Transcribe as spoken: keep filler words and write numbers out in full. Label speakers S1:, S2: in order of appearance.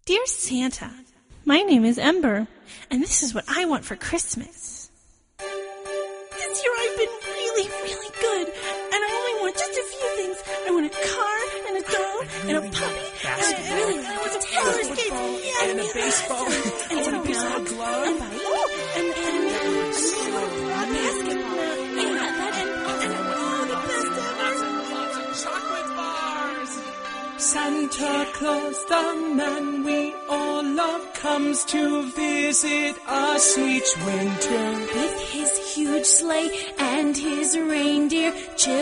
S1: Dear Santa, my name is Ember, and this is what I want for Christmas. This year I've been really, really good, and I only want just a few things. I want a car, and a doll, and a puppy, and I really I want some roller skates, yeah,
S2: and a baseball,
S1: and
S2: I want a baseball glove,
S1: and and and and a basketball, yeah, that and and all the best ever.
S2: lots of chocolate bars. Santa Claus, the man we all love, comes to visit us each winter
S1: With his huge sleigh and his reindeer,